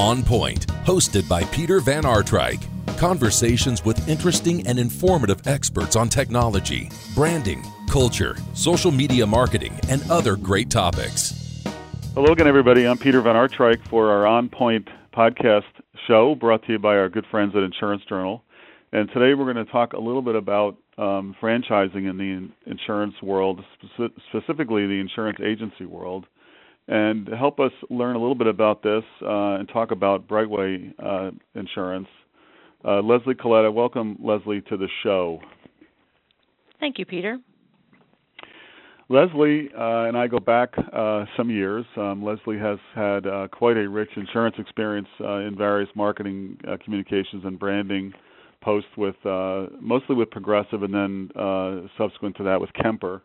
On Point, hosted by Peter Van Aartryk. Conversations with interesting and informative experts on technology, branding, culture, social media marketing, and other great topics. Hello again, everybody. I'm Peter Van Aartryk for our On Point podcast show brought to you by our good friends at Insurance Journal. And today we're going to talk a little bit about franchising in the insurance world, specifically the insurance agency world. And to help us learn a little bit about this and talk about Brightway Insurance, Leslie Coletta. Welcome, Leslie, to the show. Thank you, Peter. Leslie and I go back some years. Leslie has had quite a rich insurance experience in various marketing, communications, and branding posts with mostly with Progressive, and then subsequent to that with Kemper.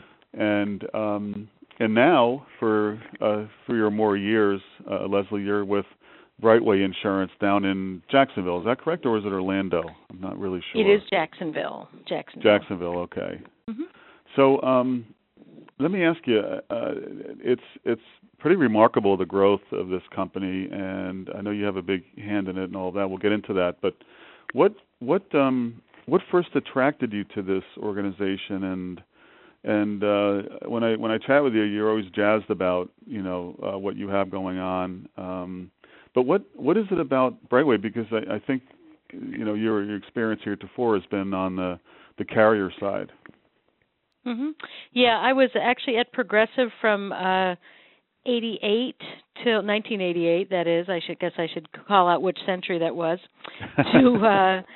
And now, for 3 or more years, Leslie, you're with Brightway Insurance down in Jacksonville. Is that correct, or is it Orlando? I'm not really sure. It is Jacksonville. Jacksonville, okay. Mm-hmm. So let me ask you, it's pretty remarkable, the growth of this company, and I know you have a big hand in it and all that. We'll get into that. But what first attracted you to this organization? And when I chat with you, you're always jazzed about what you have going on. But what is it about Brightway? Because I think your experience heretofore has been on the carrier side. Mm-hmm. Yeah, I was actually at Progressive from 88 till 1988. That is, I should call out which century that was to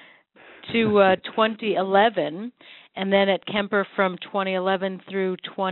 2011. And then at Kemper from 2011 through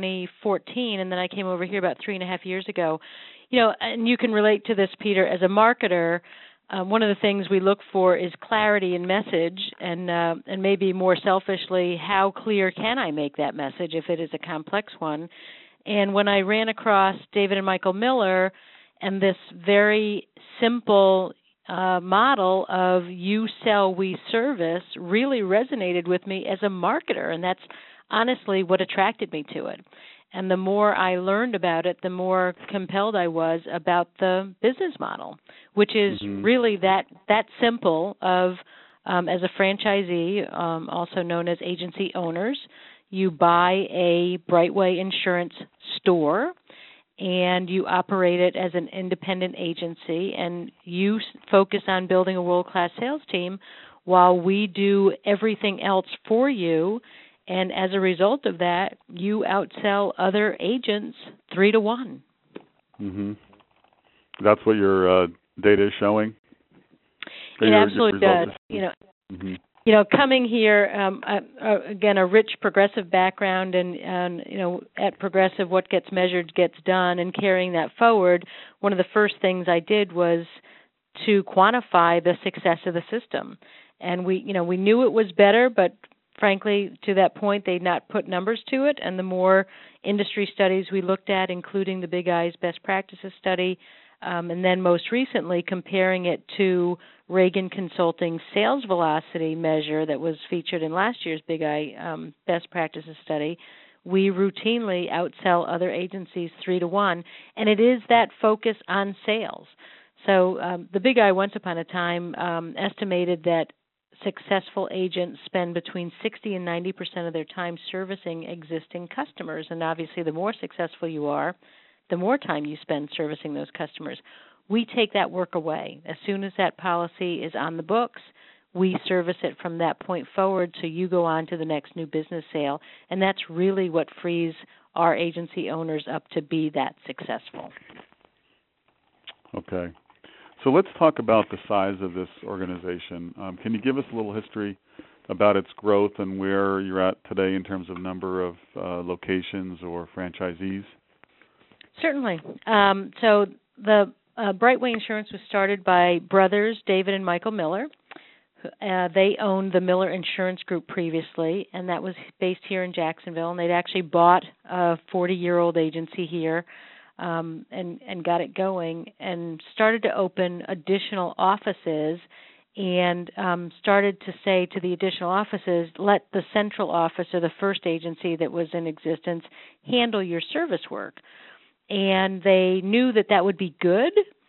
2014, and then I came over here about 3.5 years ago. And you can relate to this, Peter, as a marketer. One of the things we look for is clarity in message, and maybe more selfishly, how clear can I make that message if it is a complex one? And when I ran across David and Michael Miller and this very simple model of you sell, we service really resonated with me as a marketer, and that's honestly what attracted me to it. And the more I learned about it, the more compelled I was about the business model, which is really that simple of as a franchisee, also known as agency owners, you buy a Brightway Insurance store, and you operate it as an independent agency, and you focus on building a world-class sales team while we do everything else for you. And as a result of that, you outsell other agents 3-1. Mm-hmm. That's what your data is showing? It absolutely does. Mm-hmm. Coming here, again, a rich Progressive background, and at Progressive, what gets measured gets done, and carrying that forward, one of the first things I did was to quantify the success of the system. And we knew it was better, but frankly, to that point, they'd not put numbers to it, and the more industry studies we looked at, including the Big Eyes Best Practices study, and then most recently comparing it to Reagan Consulting's sales velocity measure that was featured in last year's Big Eye Best Practices study, we routinely outsell other agencies 3-1, and it is that focus on sales. So the Big Eye once upon a time estimated that successful agents spend between 60 and 90% of their time servicing existing customers, and obviously the more successful you are, the more time you spend servicing those customers. We take that work away. As soon as that policy is on the books, we service it from that point forward, so you go on to the next new business sale, and that's really what frees our agency owners up to be that successful. Okay. So let's talk about the size of this organization. Can you give us a little history about its growth and where you're at today in terms of number of locations or franchisees? Certainly. So the Brightway Insurance was started by brothers David and Michael Miller. They owned the Miller Insurance Group previously, and that was based here in Jacksonville. And they'd actually bought a 40-year-old agency here and got it going, and started to open additional offices, and started to say to the additional offices, let the central office or the first agency that was in existence handle your service work. And they knew that that would be good,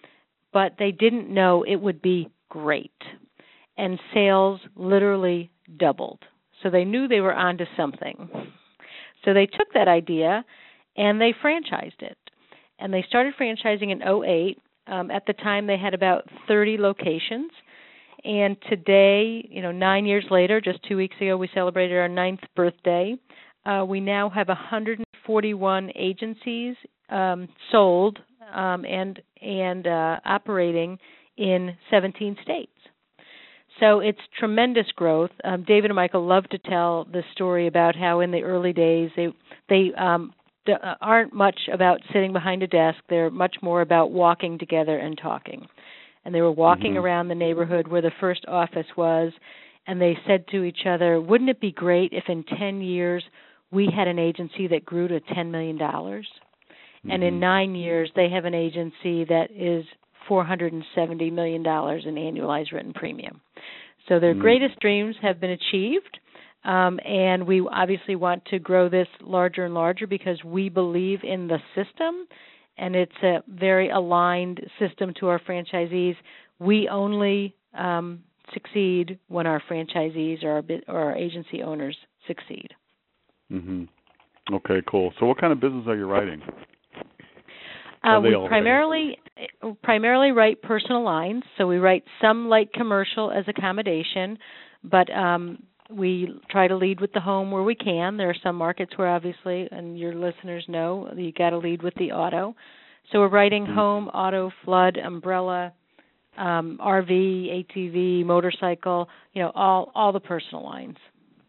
but they didn't know it would be great. And sales literally doubled. So they knew they were onto something. So they took that idea and they franchised it. And they started franchising in 2008. At the time, they had about 30 locations. And today, 9 years later, just 2 weeks ago, we celebrated our 9th birthday. We now have 141 agencies sold and operating in 17 states. So it's tremendous growth. David and Michael love to tell the story about how in the early days they aren't much about sitting behind a desk. They're much more about walking together and talking. And they were walking around the neighborhood where the first office was, and they said to each other, wouldn't it be great if in 10 years we had an agency that grew to $10 million? And in 9 years, they have an agency that is $470 million in annualized written premium. So their greatest dreams have been achieved, and we obviously want to grow this larger and larger because we believe in the system, and it's a very aligned system to our franchisees. We only succeed when our franchisees or our agency owners succeed. Okay, cool. So what kind of business are you writing? We primarily write personal lines, so we write some light commercial as accommodation, but we try to lead with the home where we can. There are some markets where obviously, and your listeners know, you got to lead with the auto. So we're writing home, auto, flood, umbrella, RV, ATV, motorcycle, all the personal lines.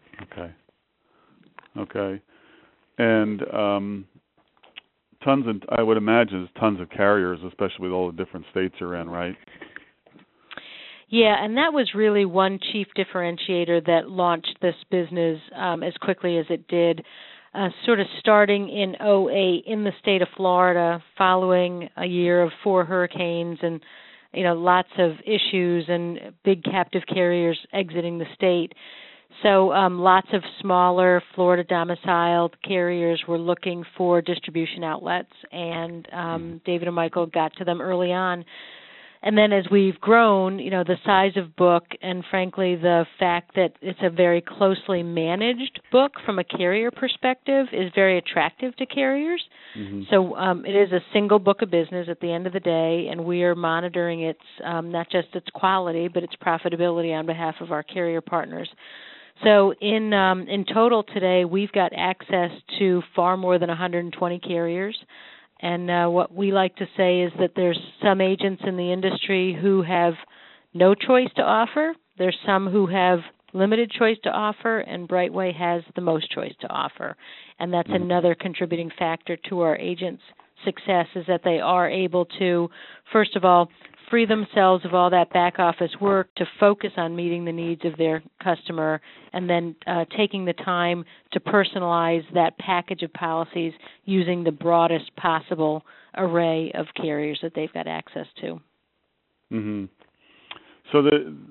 Okay. And I would imagine there's tons of carriers, especially with all the different states you're in, right? Yeah, and that was really one chief differentiator that launched this business as quickly as it did, sort of starting in 2008 in the state of Florida, following a year of 4 hurricanes and lots of issues and big captive carriers exiting the state. So lots of smaller Florida domiciled carriers were looking for distribution outlets, and David and Michael got to them early on. And then as we've grown, the size of book and, frankly, the fact that it's a very closely managed book from a carrier perspective is very attractive to carriers. So it is a single book of business at the end of the day, and we are monitoring its not just its quality, but its profitability on behalf of our carrier partners. So in total today, we've got access to far more than 120 carriers. And what we like to say is that there's some agents in the industry who have no choice to offer. There's some who have limited choice to offer, and Brightway has the most choice to offer. And that's another contributing factor to our agents' success, is that they are able to, first of all, free themselves of all that back office work to focus on meeting the needs of their customer, and then taking the time to personalize that package of policies using the broadest possible array of carriers that they've got access to. So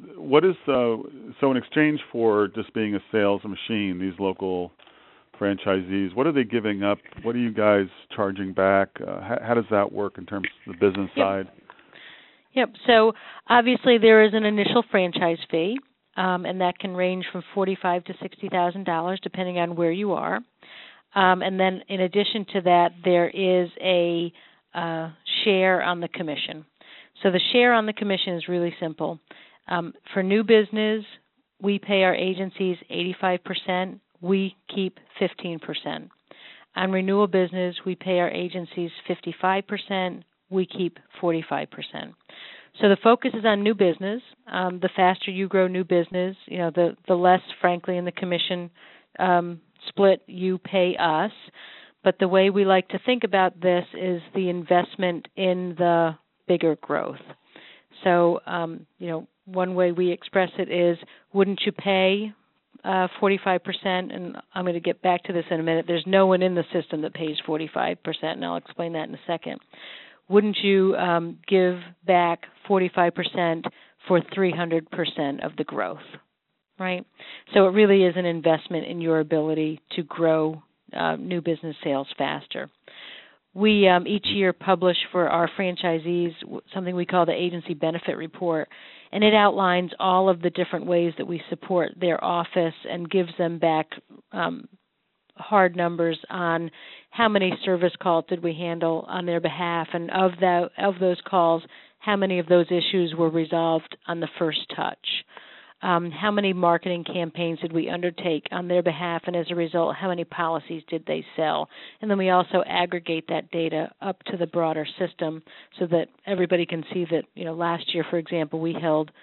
so in exchange for just being a sales machine, these local franchisees, what are they giving up? What are you guys charging back? How does that work in terms of the business side? Yep. So obviously there is an initial franchise fee, and that can range from $45,000 to $60,000 depending on where you are. And then in addition to that, there is a share on the commission. So the share on the commission is really simple. For new business, we pay our agencies 85%. We keep 15%. On renewal business, we pay our agencies 55%. We keep 45%. So the focus is on new business. The faster you grow new business, the less, frankly, in the commission split you pay us. But the way we like to think about this is the investment in the bigger growth. So, one way we express it is, wouldn't you pay 45%? And I'm going to get back to this in a minute. There's no one in the system that pays 45%, and I'll explain that in a second. Wouldn't you give back 45% for 300% of the growth, right? So it really is an investment in your ability to grow new business sales faster. we each year publish for our franchisees something we call the Agency Benefit Report, and it outlines all of the different ways that we support their office and gives them back hard numbers on how many service calls did we handle on their behalf, and of those calls, how many of those issues were resolved on the first touch. How many marketing campaigns did we undertake on their behalf, and as a result, how many policies did they sell? And then we also aggregate that data up to the broader system so that everybody can see that, last year, for example, we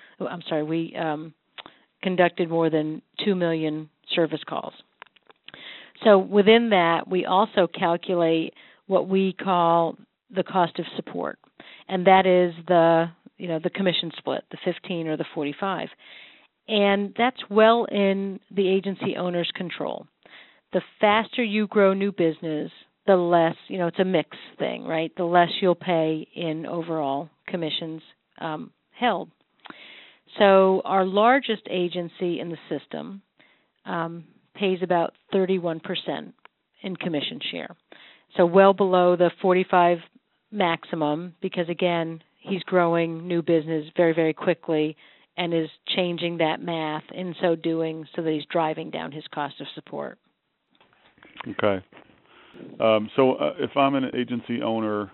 conducted more than 2 million service calls. So within that, we also calculate what we call the cost of support, and that is the commission split, the 15 or the 45. And that's well in the agency owner's control. The faster you grow new business, the less, it's a mix thing, right? The less you'll pay in overall commissions held. So our largest agency in the system pays about 31% in commission share. So well below the 45 maximum because, again, he's growing new business very, very quickly and is changing that math in so doing so that he's driving down his cost of support. Okay. So if I'm an agency owner,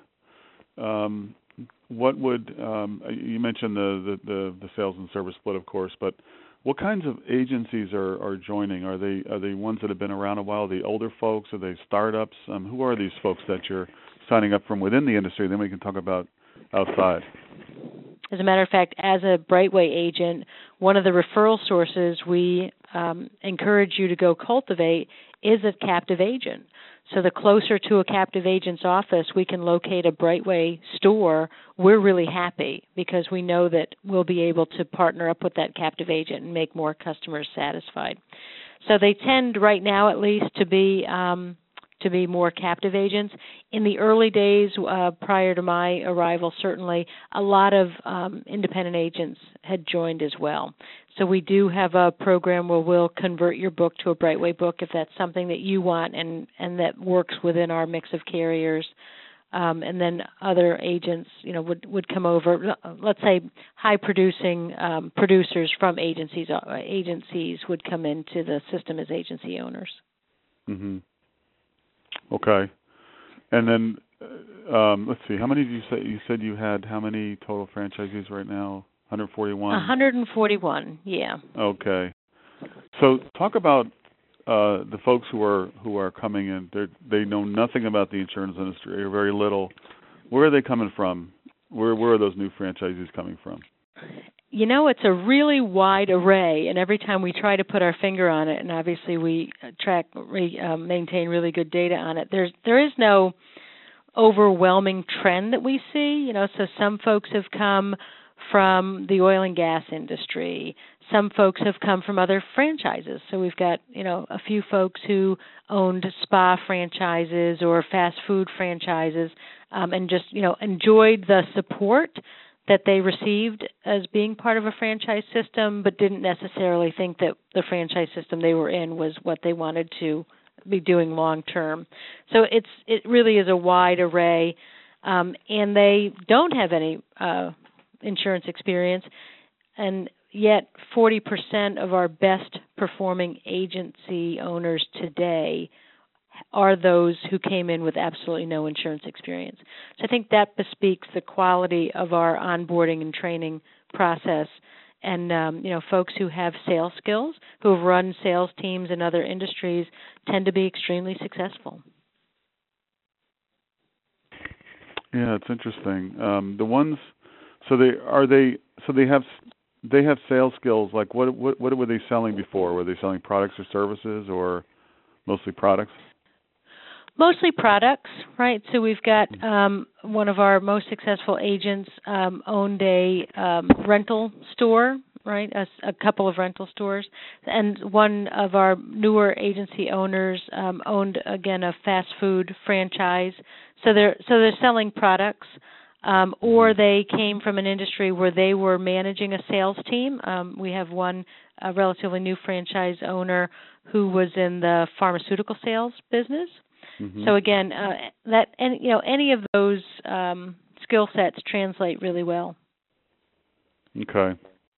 what would you mentioned the sales and service split, of course, but what kinds of agencies are joining? Are they ones that have been around a while? Are they older folks? Are they startups? Who are these folks that you're signing up from within the industry? Then we can talk about outside. As a matter of fact, as a Brightway agent, one of the referral sources we encourage you to go cultivate is a captive agent. So the closer to a captive agent's office we can locate a Brightway store, we're really happy because we know that we'll be able to partner up with that captive agent and make more customers satisfied. So they tend right now at least to be more captive agents. In the early days prior to my arrival, certainly a lot of independent agents had joined as well. So we do have a program where we'll convert your book to a Brightway book if that's something that you want and that works within our mix of carriers. And then other agents, would come over. Let's say high-producing producers from agencies would come into the system as agency owners. Mm-hmm. Okay. And then let's see. How many did you say? You said you had how many total franchisees right now? 141. 141. Yeah. Okay. So talk about the folks who are coming in. They know nothing about the insurance industry or very little. Where are they coming from? Where are those new franchisees coming from? It's a really wide array, and every time we try to put our finger on it, and obviously we maintain really good data on it, there is no overwhelming trend that we see. So some folks have come from the oil and gas industry. Some folks have come from other franchises. So we've got, a few folks who owned spa franchises or fast food franchises and just, enjoyed the support that they received as being part of a franchise system, but didn't necessarily think that the franchise system they were in was what they wanted to be doing long term. So it really is a wide array, and they don't have any insurance experience, and yet 40% of our best performing agency owners today are those who came in with absolutely no insurance experience. So I think that bespeaks the quality of our onboarding and training process. And, folks who have sales skills, who have run sales teams in other industries, tend to be extremely successful. Yeah, it's interesting. The ones, they have sales skills. Like what were they selling before? Were they selling products or services, or mostly products? Mostly products, right? So we've got one of our most successful agents owned a rental store, right? A couple of rental stores, and one of our newer agency owners owned again a fast food franchise. So they're selling products, or they came from an industry where they were managing a sales team. We have one relatively new franchise owner who was in the pharmaceutical sales business. So again, any of those skill sets translate really well. Okay.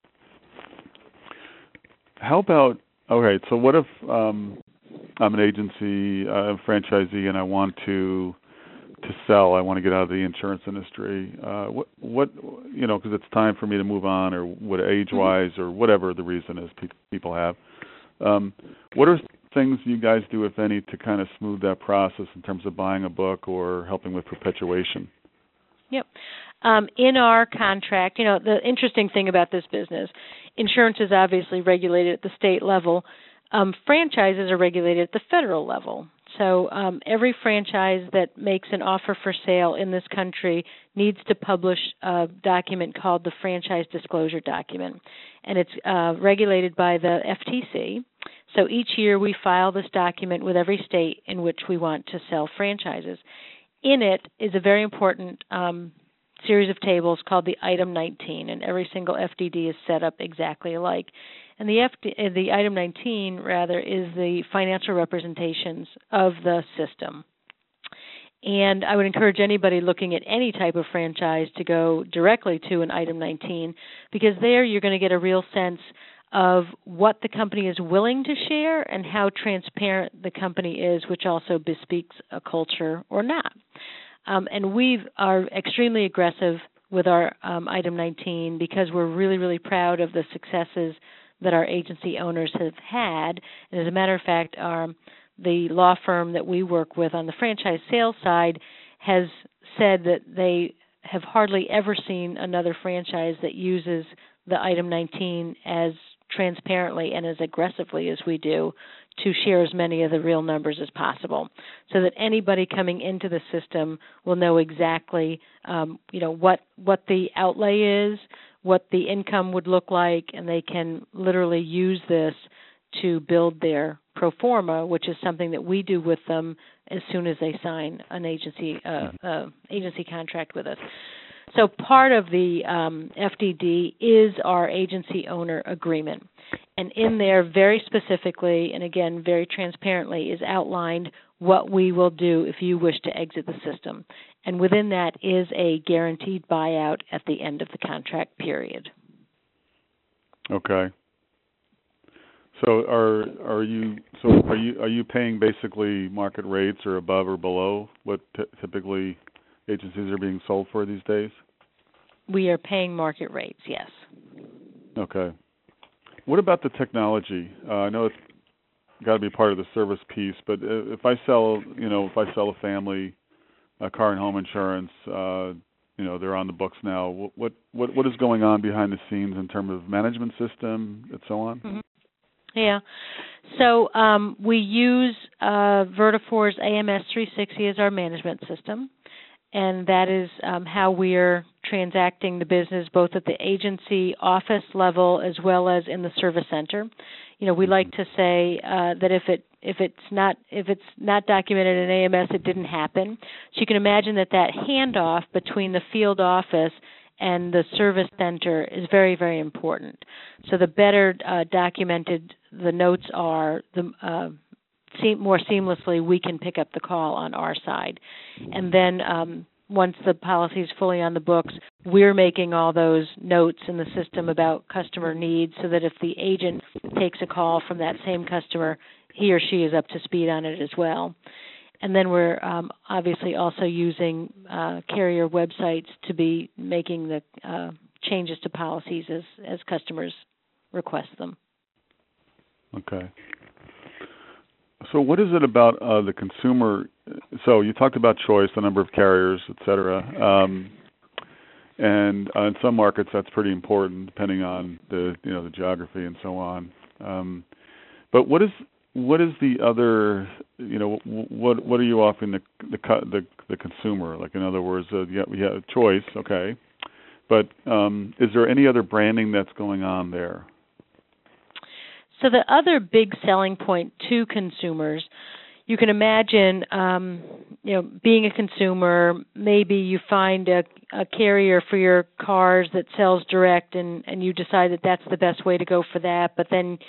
How about, okay, so what if I'm an agency, a franchisee, and I want to sell, I want to get out of the insurance industry, what because it's time for me to move on, or what age-wise, or whatever the reason is people have. What are things you guys do, if any, to kind of smooth that process in terms of buying a book or helping with perpetuation? Yep. In our contract, the interesting thing about this business, insurance is obviously regulated at the state level. Franchises are regulated at the federal level. So every franchise that makes an offer for sale in this country needs to publish a document called the Franchise Disclosure Document, and it's regulated by the FTC. So each year we file this document with every state in which we want to sell franchises. In it is a very important series of tables called the Item 19, and every single FDD is set up exactly alike. And the Item 19, rather, is the financial representations of the system. And I would encourage anybody looking at any type of franchise to go directly to an Item 19, because there you're going to get a real sense of what the company is willing to share and how transparent the company is, which also bespeaks a culture or not. And we are extremely aggressive with our Item 19 because we're really, really proud of the successes that our agency owners have had. And as a matter of fact, the law firm that we work with on the franchise sales side has said that they have hardly ever seen another franchise that uses the Item 19 as transparently and as aggressively as we do to share as many of the real numbers as possible, so that anybody coming into the system will know exactly what the outlay is, what the income would look like, and they can literally use this to build their pro forma, which is something that we do with them as soon as they sign an agency contract with us. So part of the FDD is our agency owner agreement. And in there, very specifically, and again, very transparently, is outlined what we will do if you wish to exit the system. And within that is a guaranteed buyout at the end of the contract period. Okay. So are you paying basically market rates, or above or below what typically agencies are being sold for these days? We are paying market rates, yes. Okay. What about the technology? I know it's got to be part of the service piece, but if I sell a family car and home insurance, they're on the books now. What is going on behind the scenes in terms of management system and so on? Mm-hmm. Yeah. So we use Vertafore's AMS 360 as our management system, and that is how we are transacting the business both at the agency office level as well as in the service center. We like to say that if it's not documented in AMS, it didn't happen. So you can imagine that handoff between the field office and the service center is very, very important. So the better documented the notes are, the more seamlessly we can pick up the call on our side. And then once the policy is fully on the books, we're making all those notes in the system about customer needs, so that if the agent takes a call from that same customer, he or she is up to speed on it as well. And then we're obviously also using carrier websites to be making the changes to policies as customers request them. Okay. So what is it about the consumer? So you talked about choice, the number of carriers, et cetera. And in some markets that's pretty important, depending on the geography and so on. But what is the other? What are you offering the consumer? Like, in other words, we have choice, okay. But is there any other branding that's going on there? So the other big selling point to consumers, you can imagine, being a consumer, maybe you find a carrier for your cars that sells direct, and you decide that that's the best way to go for that, but then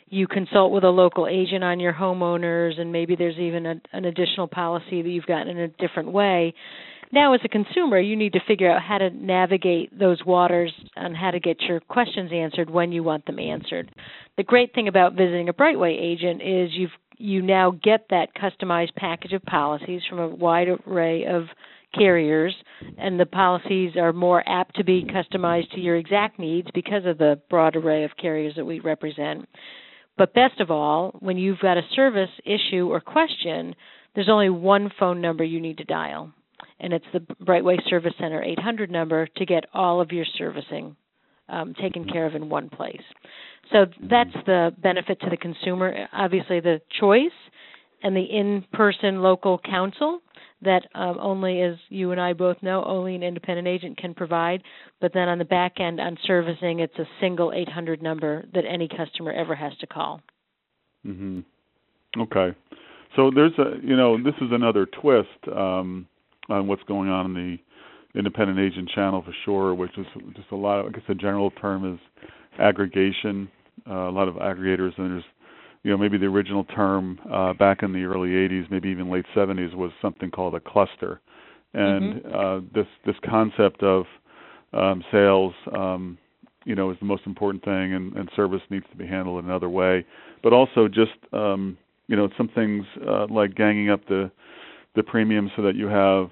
You consult with a local agent on your homeowners, and maybe there's even an additional policy that you've gotten in a different way. Now, as a consumer, you need to figure out how to navigate those waters and how to get your questions answered when you want them answered. The great thing about visiting a Brightway agent is you now get that customized package of policies from a wide array of carriers, and the policies are more apt to be customized to your exact needs because of the broad array of carriers that we represent. But best of all, when you've got a service issue or question, there's only one phone number you need to dial, and it's the Brightway Service Center 800 number to get all of your servicing taken care of in one place. So that's the benefit to the consumer. Obviously, the choice and the in-person local counsel that only, as you and I both know, only an independent agent can provide. But then on the back end, on servicing, it's a single 800 number that any customer ever has to call. Mm-hmm. Okay. So there's this is another twist on what's going on in the independent agent channel for sure, which is just a lot of, I guess the general term is aggregation, a lot of aggregators, and there's, maybe the original term back in the early 80s, maybe even late 70s, was something called a cluster. And this concept of sales, is the most important thing, and service needs to be handled another way. But also just, some things like ganging up the premium so that you have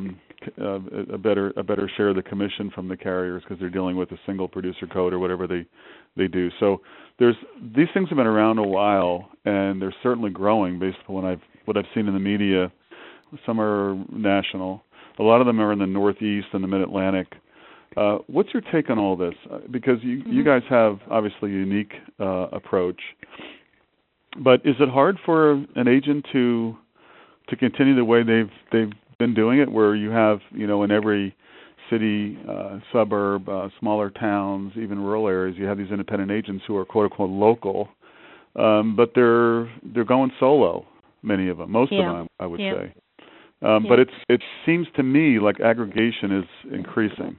a better share of the commission from the carriers because they're dealing with a single producer code or whatever they do. So these things have been around a while, and they're certainly growing based on what I've seen in the media. Some are national. A lot of them are in the Northeast and the Mid-Atlantic. What's your take on all this? Because you guys have obviously a unique approach, but is it hard for an agent to continue the way they've been doing it, where you have in every city, suburb, smaller towns, even rural areas, you have these independent agents who are quote unquote local, but they're going solo. Many of them, most of them, I would say. But it seems to me like aggregation is increasing.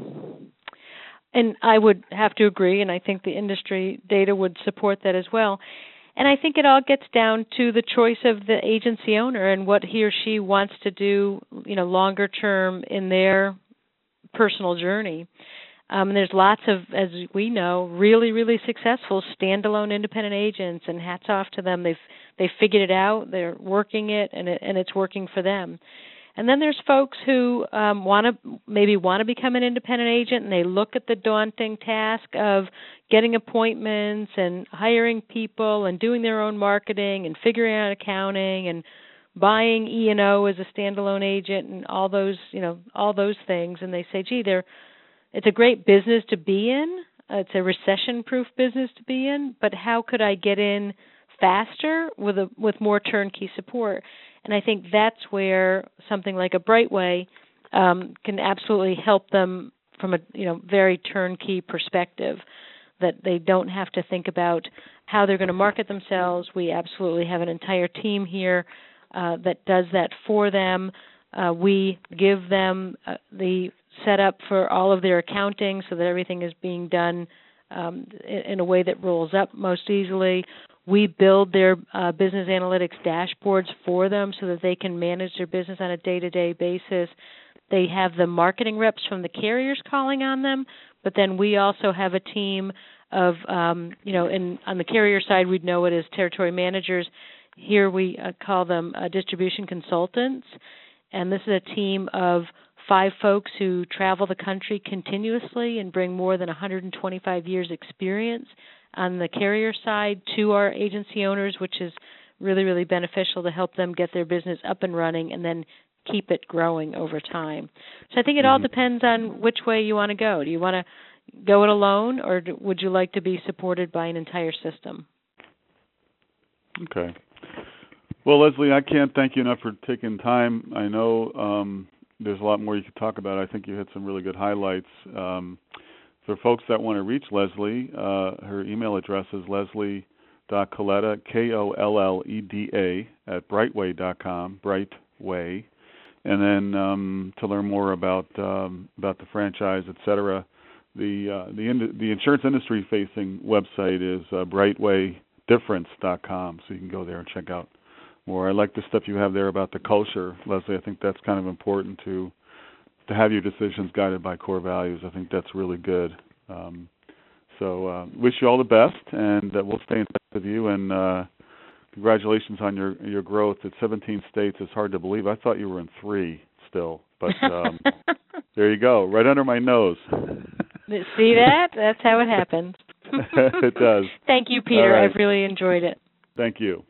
And I would have to agree, and I think the industry data would support that as well. And I think it all gets down to the choice of the agency owner and what he or she wants to do, longer term in their personal journey. And there's lots of, as we know, really, really successful standalone independent agents, and hats off to them. They've figured it out, they're working it, and it's working for them. And then there's folks who want to become an independent agent, and they look at the daunting task of getting appointments and hiring people and doing their own marketing and figuring out accounting and buying E&O as a standalone agent and all those things. And they say, gee, it's a great business to be in. It's a recession-proof business to be in, but how could I get in faster with more turnkey support? And I think that's where something like a Brightway can absolutely help them from a very turnkey perspective, that they don't have to think about how they're going to market themselves. We absolutely have an entire team here that does that for them. We give them the setup for all of their accounting so that everything is being done in a way that rolls up most easily. We build their business analytics dashboards for them so that they can manage their business on a day-to-day basis. They have the marketing reps from the carriers calling on them, but then we also have a team of, on the carrier side, we'd know it as territory managers. Here we call them distribution consultants, and this is a team of 5 folks who travel the country continuously and bring more than 125 years experience on the carrier side to our agency owners, which is really, really beneficial to help them get their business up and running and then keep it growing over time. So I think it all depends on which way you want to go. Do you want to go it alone, or would you like to be supported by an entire system? Okay. Well, Leslie, I can't thank you enough for taking time. I know there's a lot more you could talk about. I think you had some really good highlights. For folks that want to reach Leslie, her email address is leslie.colletta, Kolleda, at brightway.com, Brightway. And then to learn more about the franchise, et cetera, the insurance industry facing website is difference.com, so you can go there and check out more. I like the stuff you have there about the culture, Leslie. I think that's kind of important to have your decisions guided by core values. I think that's really good. So wish you all the best, and we'll stay in touch with you. And congratulations on your growth. At 17 states, it's hard to believe. I thought you were in 3 still, but there you go, right under my nose. See that? That's how it happens. It does. Thank you, Peter. Right. I've really enjoyed it. Thank you.